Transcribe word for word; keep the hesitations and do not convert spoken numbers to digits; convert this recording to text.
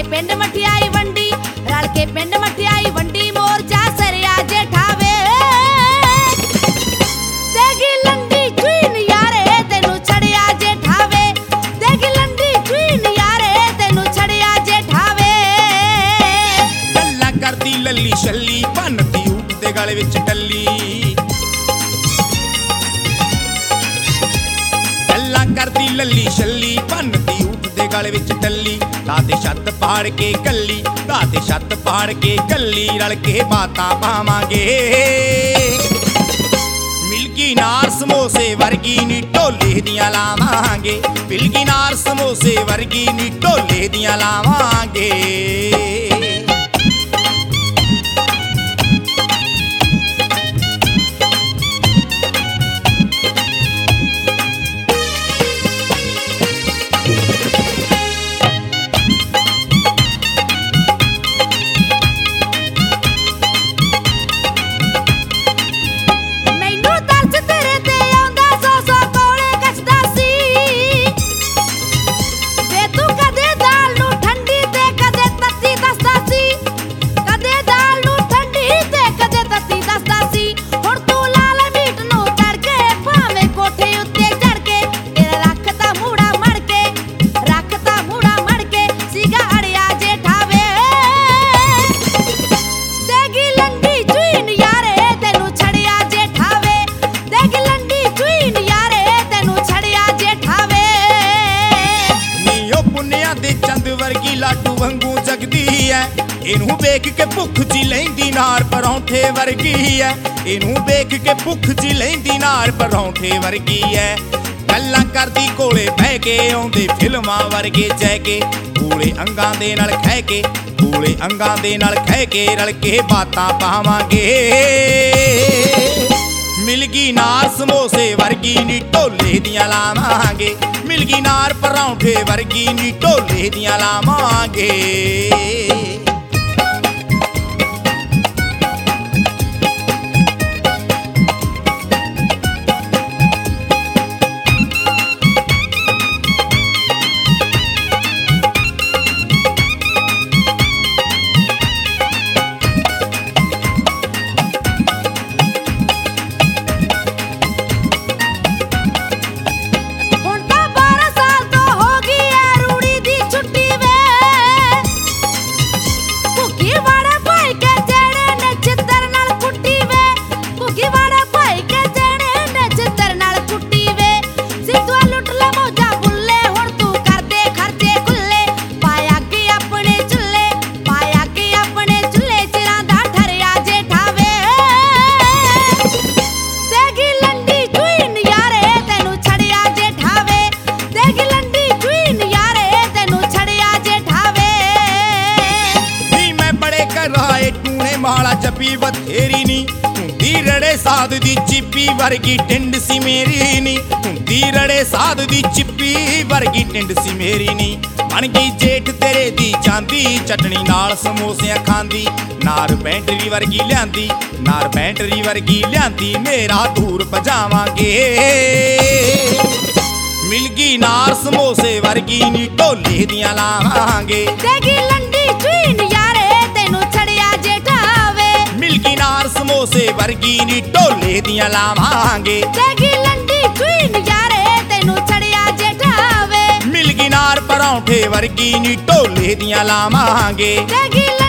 के पिंड मठियाई वंडी, रल के पिंड मठियाई वंडी, मोर्चा सरिया जेठावे। देगी लंडी चुईन यारे तेनू छड़िया जेठावे, देगी लंडी चुईन यारे तेनू छड़िया जेठावे। गल्लां करदी लल्ली छल्ली, भन्नदी ऊठ दे गले विच टल्ली। गल्लां करदी लल्ली छल्ली, भन्नदी ऊठ दे गले विच टल्ली। दादे छत पाड़ के कल्ली, दादे छत पाड़ के कल्ली, रल के बातां पावांगे। मिलगी नार समोसे वर्गी नी ढोले दियां लावांगे, मिलगी नार समोसे वर्गी नी ढोले दियां लावांगे। लाडू वांगू जगदी है, इनू वेख के भुख जी लैंदी नार परौंठे वर्गी है। इनू वेख के भुख जी लैंदी नार परौंठे वर्गी है। गल्लां करदी कोले बह के आउंदे फिल्मां वर्गे जैके, कूले अंगां दे नाल खह के, कूले अंगां दे नाल खह के, रल के बातां पावांगे। मिलगी नार समोसे वर्गी नी ढोले दियां लावांगे, मिलगी नार परौंठे वर्गी नी ढोले दियां लावांगे। माला जपी बथेरी नी, हुंदी रड़े साध दी चिप्पी वर्गी टिंड सी मेरी नी, हुंदी रड़े साध दी चिप्पी वर्गी टिंड सी मेरी नी। बन गई जेठ तेरे दी जांदी, चटनी नाल समोसियां खांदी, नार बैंटरी वर्गी लियांदी, नार बैंटरी वर्गी लियांदी, मेरा दूर भजावांगे। मिलगी नार समोसे वर्गी नी ढोले दियां लावांगे, देगी लंडी चुईन यारे तेनू छड़िया जेठावे। मिलगी नार समोसे वर्गी नी ढोले दियां लावांगे, देगी लंडी चुईन यारे तेनू छड़िया जेठावे। मिलगी नार परौंठे वर्गी नी ढोले दियां लावांगे।